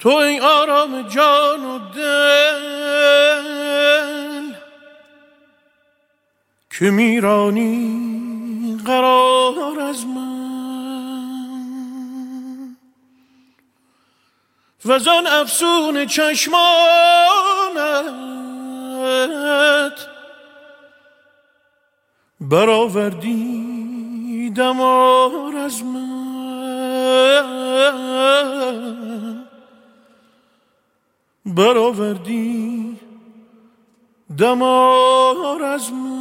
تو ای آرام جان و دل که میرانی قرار از من وزان افسون چشمانت برآوردی دمار از من برآوردی دمار از من